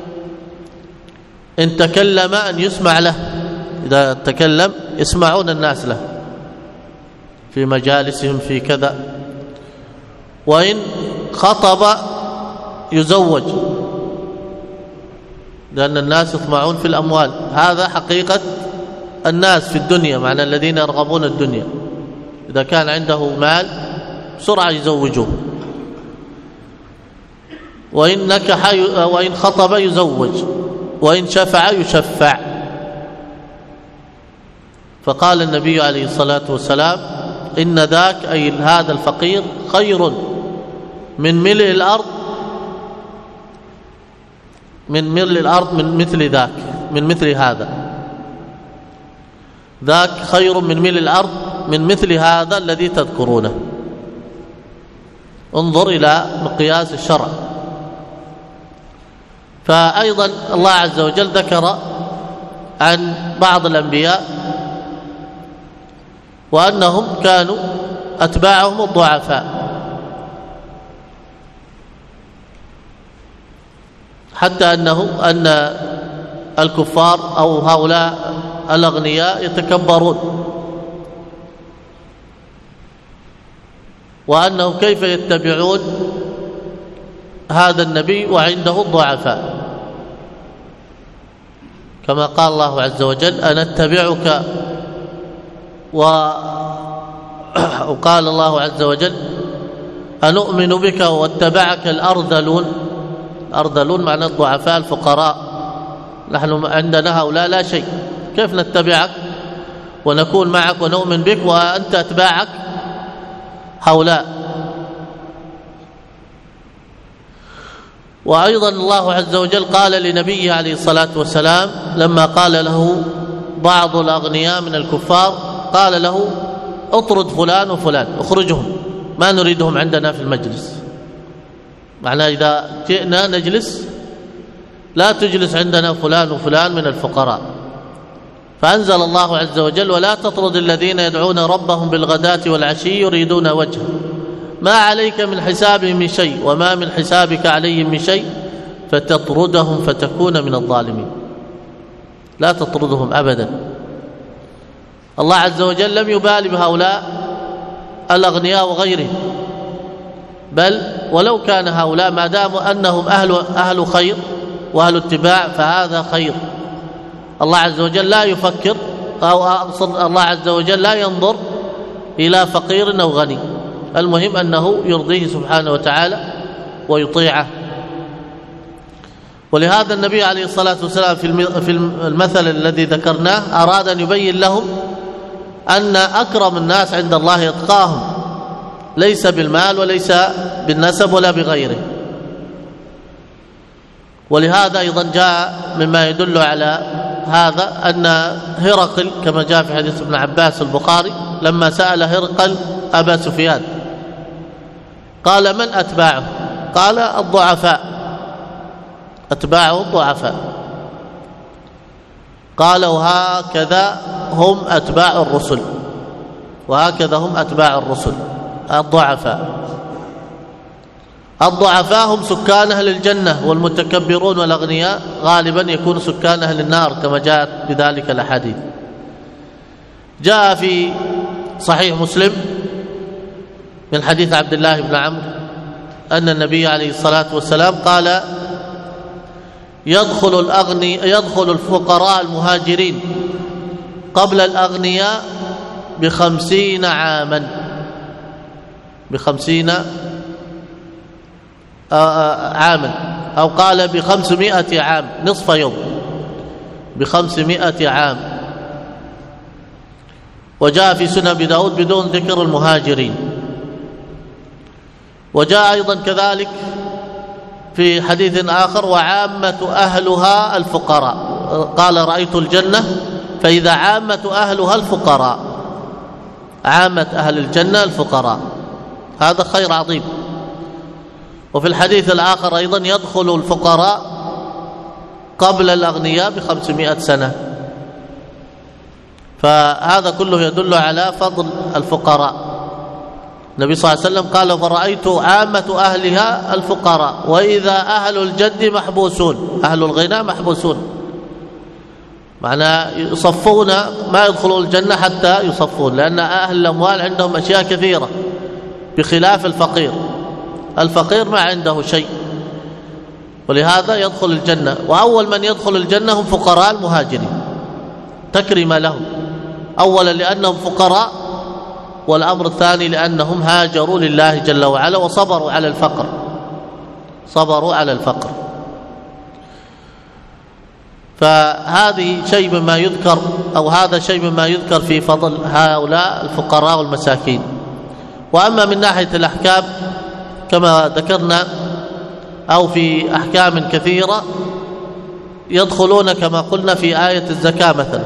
إن تكلم أن يسمع له، إذا تكلم يسمعون الناس له في مجالسهم في كذا، وإن خطب يزوج، لأن الناس يطمعون في الأموال، هذا حقيقة الناس في الدنيا، معنى الذين يرغبون الدنيا، إذا كان عنده مال بسرعة يزوجوه، وإن خطب يزوج، وإن شفع يشفع. فقال النبي عليه الصلاة والسلام: إن ذاك أي هذا الفقير خير من ملء الأرض، من مثل ذاك، من مثل هذا، ذاك خير من ملء الأرض من مثل هذا الذي تذكرونه. انظر إلى مقياس الشرع. فأيضا الله عز وجل ذكر عن بعض الأنبياء وأنهم كانوا أتباعهم الضعفاء، حتى أن الكفار أو هؤلاء الأغنياء يتكبرون، وأنه كيف يتبعون هذا النبي وعنده الضعفاء، كما قال الله عز وجل: أنا اتبعك، وقال الله عز وجل: أنؤمن بك واتبعك الأرذلون. الأرذلون معنى الضعفاء الفقراء، نحن عندنا هؤلاء لا شيء، كيف نتبعك ونكون معك ونؤمن بك وأنت أتباعك هؤلاء؟ وأيضا الله عز وجل قال لنبيه عليه الصلاة والسلام لما قال له بعض الأغنياء من الكفار، قال له: اطرد فلان وفلان، اخرجهم، ما نريدهم عندنا في المجلس. معناه إذا جئنا نجلس لا تجلس عندنا فلان وفلان من الفقراء. فأنزل الله عز وجل: ولا تطرد الذين يدعون ربهم بالغداة والعشي يريدون وجهه ما عليك من حسابهم من شيء وما من حسابك عليهم من شيء فتطردهم فتكون من الظالمين. لا تطردهم أبدا. الله عز وجل لم يبالي بهؤلاء الأغنياء وغيرهم، بل ولو كان هؤلاء ما داموا أنهم أهل خير وأهل اتباع فهذا خير. الله عز وجل لا يفكر، أو الله عز وجل لا ينظر إلى فقير أو غني، المهم أنه يرضيه سبحانه وتعالى ويطيعه. ولهذا النبي عليه الصلاة والسلام في المثل الذي ذكرناه أراد أن يبين لهم أن أكرم الناس عند الله يتقاهم، ليس بالمال وليس بالنسب ولا بغيره. ولهذا أيضا جاء مما يدل على هذا أن هرقل كما جاء في حديث ابن عباس البخاري لما سأل هرقل أبا سفيان قال: من أتباعه؟ قال: الضعفاء، أتباعه الضعفاء. قال: وهكذا هم أتباع الرسل، وهكذا هم أتباع الرسل الضعفاء هم سكان أهل الجنة، والمتكبرون والأغنياء غالبا يكون سكان أهل النار كما جاءت بذلك الأحاديث. جاء في صحيح مسلم من حديث عبد الله بن عمرو أن النبي عليه الصلاة والسلام قال: يدخل الفقراء المهاجرين قبل الأغنياء ب50 عاما، ب50 عاما، أو قال ب500 عام، نصف يوم، ب500 عام. وجاء في سنن أبي داود بدون ذكر المهاجرين. وجاء أيضا كذلك في حديث آخر: وعامة أهلها الفقراء. قال: رأيت الجنة فإذا عامة أهلها الفقراء، عامة أهل الجنة الفقراء، هذا خير عظيم. وفي الحديث الآخر أيضا: يدخل الفقراء قبل الأغنياء ب500 سنة. فهذا كله يدل على فضل الفقراء. النبي صلى الله عليه وسلم قال: فرأيت عامة أهلها الفقراء، وإذا أهل الجد محبوسون، أهل الغنى محبوسون، معناه يصفون، ما يدخلون الجنة حتى يصفون، لأن أهل الأموال عندهم أشياء كثيرة بخلاف الفقير. الفقير ما عنده شيء، ولهذا يدخل الجنة. وأول من يدخل الجنة هم فقراء المهاجرين، تكرم لهم، أولا لأنهم فقراء، والأمر الثاني لأنهم هاجروا لله جل وعلا وصبروا على الفقر، صبروا على الفقر. فهذه شيء مما يذكر، أو هذا شيء مما يذكر في فضل هؤلاء الفقراء والمساكين. وأما من ناحية الأحكام كما ذكرنا، أو في أحكام كثيرة يدخلون كما قلنا في آية الزكاة مثلا: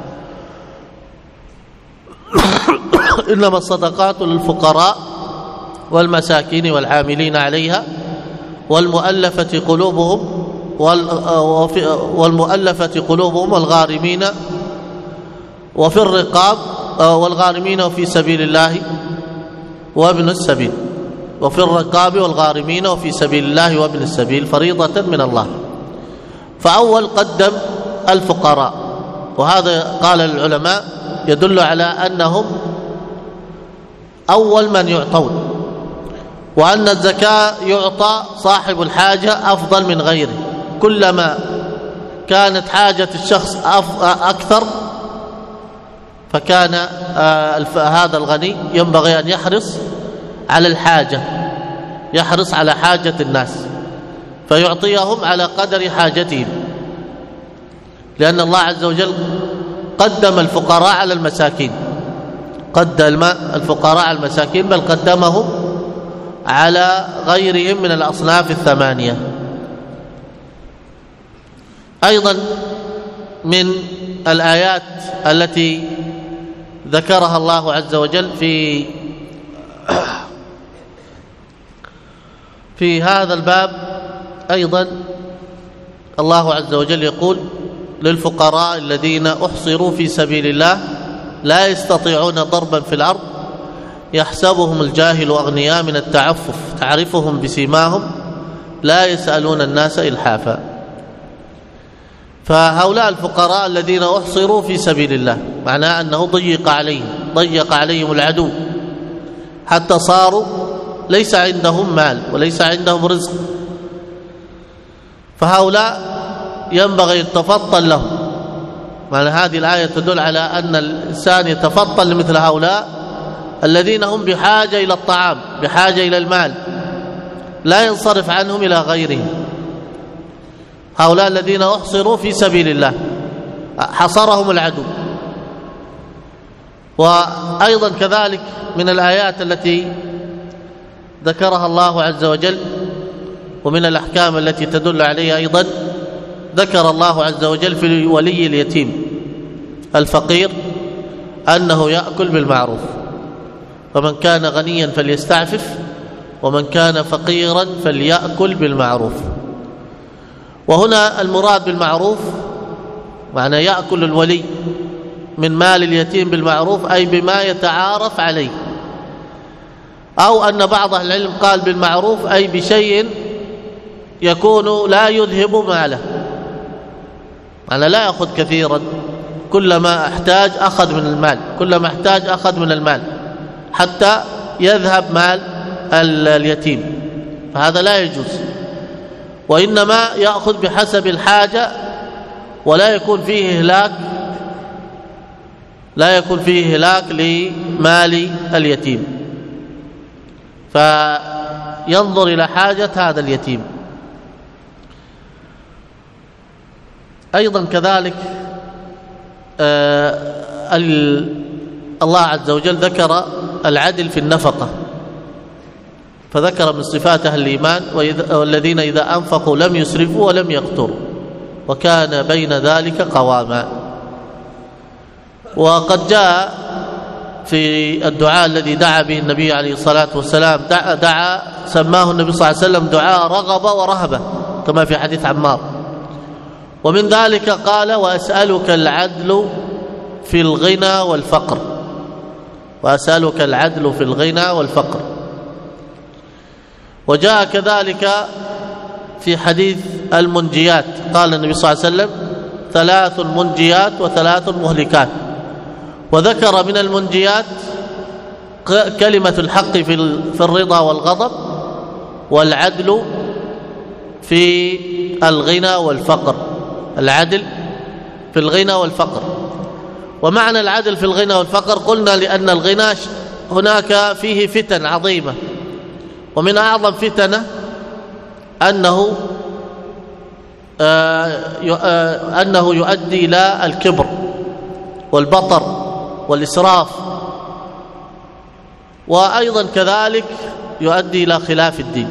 إنما الصدقات للفقراء والمساكين والعاملين عليها والمؤلفة قلوبهم والغارمين وفي الرقاب والغارمين وفي سبيل الله وابن السبيل، وفي الرقاب والغارمين وفي سبيل الله وابن السبيل فريضة من الله. فأول قدم الفقراء، وهذا قال العلماء يدل على أنهم أول من يعطون، وأن الزكاة يعطى صاحب الحاجة أفضل من غيره. كلما كانت حاجة الشخص أكثر فكان هذا الغني ينبغي أن يحرص على الحاجة، يحرص على حاجة الناس فيعطيهم على قدر حاجتهم، لأن الله عز وجل قدم الفقراء على المساكين، قدم الفقراء على المساكين، بل قدمهم على غيرهم من الأصناف الثمانية. أيضا من الآيات التي ذكرها الله عز وجل في هذا الباب أيضا الله عز وجل يقول: للفقراء الذين أحصروا في سبيل الله لا يستطيعون ضربا في الأرض يحسبهم الجاهل أغنياء من التعفف تعرفهم بسيماهم لا يسألون الناس إلحافا. فهؤلاء الفقراء الذين أحصروا في سبيل الله معناه أنه ضيق عليهم العدو حتى صاروا ليس عندهم مال وليس عندهم رزق، فهؤلاء ينبغي يتفطن لهم. معنى هذه الآية تدل على أن الإنسان يتفطن لمثل هؤلاء الذين هم بحاجة إلى الطعام، بحاجة إلى المال، لا ينصرف عنهم إلى غيرهم. هؤلاء الذين أحصروا في سبيل الله حصرهم العدو. وأيضا كذلك من الآيات التي ذكرها الله عز وجل ومن الأحكام التي تدل عليها أيضا ذكر الله عز وجل في ولي اليتيم الفقير أنه يأكل بالمعروف، فمن كان غنيا فليستعفف ومن كان فقيرا فليأكل بالمعروف. وهنا المراد بالمعروف معنى يأكل الولي من مال اليتيم بالمعروف أي بما يتعارف عليه، أو أن بعض أهل العلم قال بالمعروف أي بشيء يكون لا يذهب ماله، معنى لا يأخذ كثيرا، كلما احتاج أخذ من المال، كلما احتاج أخذ من المال حتى يذهب مال اليتيم، فهذا لا يجوز. وإنما يأخذ بحسب الحاجة ولا يكون فيه هلاك لمال اليتيم، فينظر إلى حاجة هذا اليتيم. أيضا كذلك الله عز وجل ذكر العدل في النفقة، فذكر من صفات أهل الإيمان والذين إذا أنفقوا لم يسرفوا ولم يقتروا وكان بين ذلك قواما. وقد جاء في الدعاء الذي دعا به النبي عليه الصلاة والسلام سماه النبي صلى الله عليه وسلم دعاء رغبة ورهبة كما في حديث عمار. ومن ذلك قال وأسألك العدل في الغنى والفقر، وأسألك العدل في الغنى والفقر. وجاء كذلك في حديث المنجيات قال النبي صلى الله عليه وسلم 3 منجيات و3 مهلكات، وذكر من المنجيات كلمة الحق في الرضا والغضب، والعدل في الغنى والفقر، العدل في الغنى والفقر. ومعنى العدل في الغنى والفقر قلنا لأن الغنى هناك فيه فتن عظيمة، ومن أعظم فتنه أنه يؤدي إلى الكبر والبطر والإسراف، وأيضا كذلك يؤدي إلى خلاف الدين.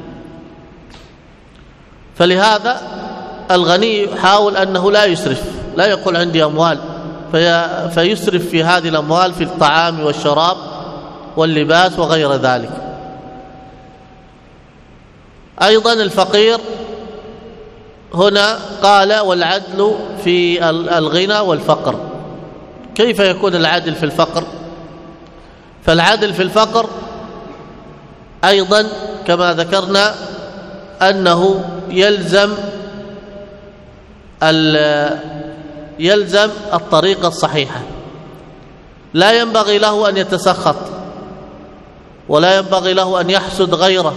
فلهذا الغني يحاول أنه لا يسرف، لا يقول عندي أموال فيسرف في هذه الأموال في الطعام والشراب واللباس وغير ذلك. أيضا الفقير هنا قال والعدل في الغنى والفقر. كيف يكون العدل في الفقر؟ فالعدل في الفقر أيضا كما ذكرنا أنه يلزم الطريقة الصحيحة، لا ينبغي له أن يتسخط ولا ينبغي له أن يحسد غيره،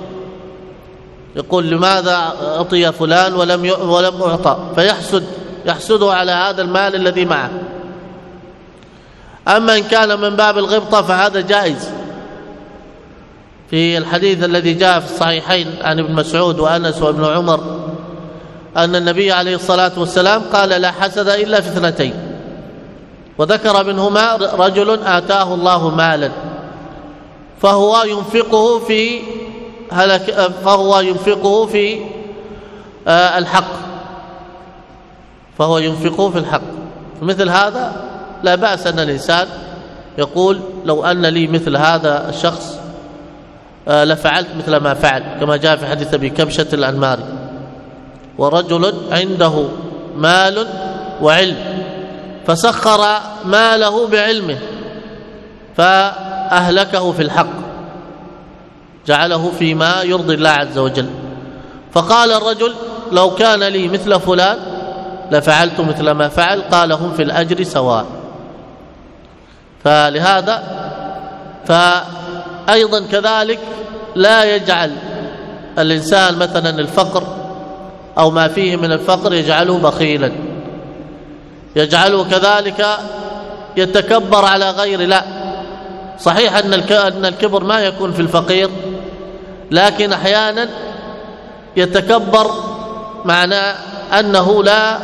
يقول لماذا أعطي فلان ولم أعطى، فيحسده على هذا المال الذي معه. أما إن كان من باب الغبطة فهذا جائز. في الحديث الذي جاء في الصحيحين عن ابن مسعود وأنس وابن عمر أن النبي عليه الصلاة والسلام قال لا حسد إلا في 2، وذكر منهما رجل آتاه الله مالا فهو ينفقه في الحق، مثل هذا لا بأس أن الإنسان يقول لو أن لي مثل هذا الشخص لفعلت مثل ما فعل، كما جاء في حديث أبي كبشة الأنماري. ورجل عنده مال وعلم فسخر ماله بعلمه فأهلكه في الحق، جعله فيما يرضي الله عز وجل. فقال الرجل لو كان لي مثل فلان لفعلت مثل ما فعل، قال هم في الأجر سواء. فلهذا فأيضا كذلك لا يجعل الإنسان مثلا الفقر أو ما فيه من الفقر يجعله بخيلا، يجعله كذلك يتكبر على غير. لا، صحيح أن الكبر ما يكون في الفقير، لكن أحيانا يتكبر معنى أنه لا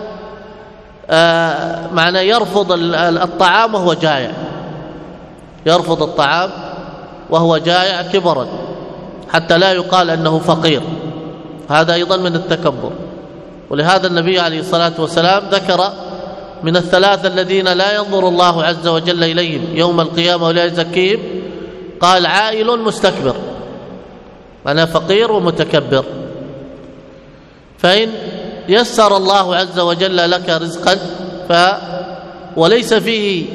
معنى يرفض الطعام وهو جائع، يرفض الطعام وهو جائع كبرا حتى لا يقال أنه فقير، هذا أيضا من التكبر. ولهذا النبي عليه الصلاة والسلام ذكر من الثلاثة الذين لا ينظر الله عز وجل إليهم يوم القيامة ولا يزكيهم، قال عائل مستكبر، أنا فقير ومتكبر. فإن يسر الله عز وجل لك رزقا وليس فيه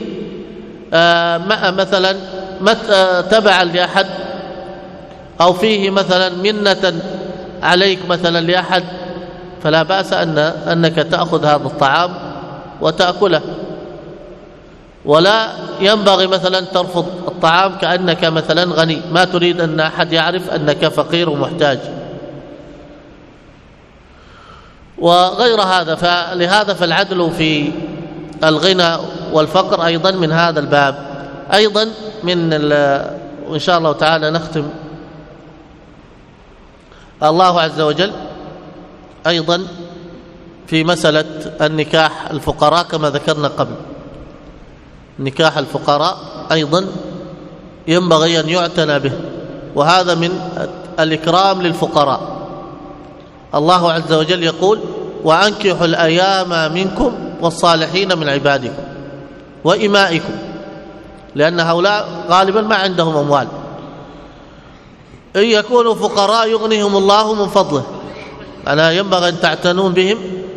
مثلا تبعا لأحد أو فيه مثلا منة عليك مثلا لأحد، فلا بأس أنك تأخذ هذا الطعام وتأكله، ولا ينبغي مثلا ترفض الطعام كأنك مثلا غني، ما تريد أن أحد يعرف أنك فقير ومحتاج وغير هذا. فلهذا فالعدل في الغنى والفقر أيضا من هذا الباب. أيضا من وإن شاء الله تعالى نختم، الله عز وجل أيضا في مسألة النكاح الفقراء كما ذكرنا قبل، نكاح الفقراء أيضا ينبغي أن يعتنى به، وهذا من الإكرام للفقراء. الله عز وجل يقول وأنكحوا الأيام منكم والصالحين من عبادكم وإمائكم، لأن هؤلاء غالبا ما عندهم أموال، إن يكونوا فقراء يغنيهم الله من فضله، أنا ينبغي أن تعتنون بهم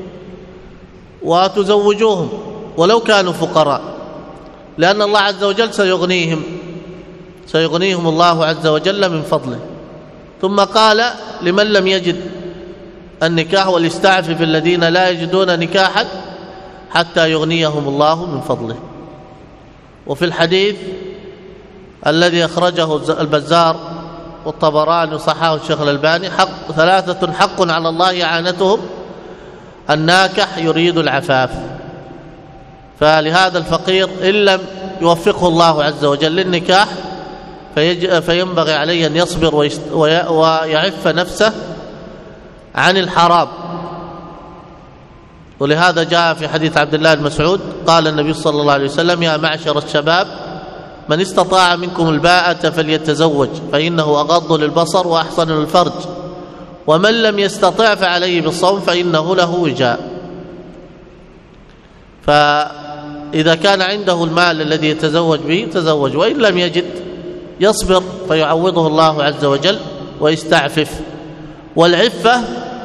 وتزوجوهم ولو كانوا فقراء، لأن الله عز وجل سيغنيهم الله عز وجل من فضله. ثم قال لمن لم يجد النكاح وليستعفف الذين لا يجدون نكاحا حتى يغنيهم الله من فضله. وفي الحديث الذي أخرجه البزار والطبراني وصححه الشيخ الألباني ثلاثة حق على الله إعانتهم، الناكح يريد العفاف. فلهذا الفقير إن لم يوفقه الله عز وجل للنكاح فينبغي عليه أن يصبر ويعف نفسه عن الحرام. ولهذا جاء في حديث عبد الله بن مسعود قال النبي صلى الله عليه وسلم يا معشر الشباب من استطاع منكم الباءة فليتزوج فإنه أغض للبصر وأحصن للفرج، ومن لم يستطع فعليه بالصوم فإنه له وجاء. فإذا كان عنده المال الذي يتزوج به تزوج، وإن لم يجد يصبر فيعوضه الله عز وجل ويستعفف. والعفة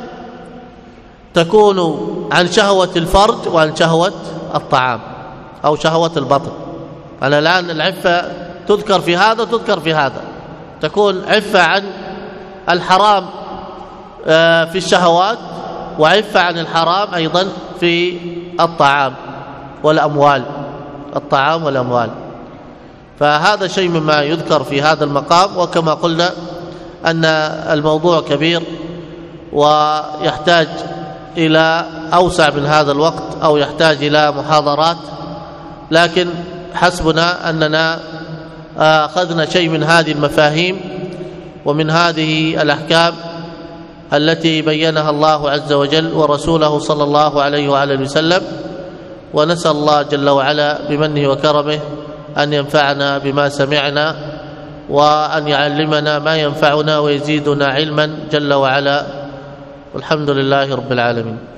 تكون عن شهوة الفرج وعن شهوة الطعام أو شهوة البطن. أنا الآن العفة تذكر في هذا وتذكر في هذا، تكون عفة عن الحرام في الشهوات، وعفة عن الحرام أيضا في الطعام والأموال، الطعام والأموال. فهذا شيء مما يذكر في هذا المقام. وكما قلنا أن الموضوع كبير ويحتاج إلى أوسع من هذا الوقت أو يحتاج إلى محاضرات، لكن حسبنا أننا أخذنا شيء من هذه المفاهيم ومن هذه الأحكام التي بينها الله عز وجل ورسوله صلى الله عليه وآله وسلم. ونسأل الله جل وعلا بمنه وكرمه أن ينفعنا بما سمعنا وأن يعلمنا ما ينفعنا ويزيدنا علما جل وعلا، والحمد لله رب العالمين.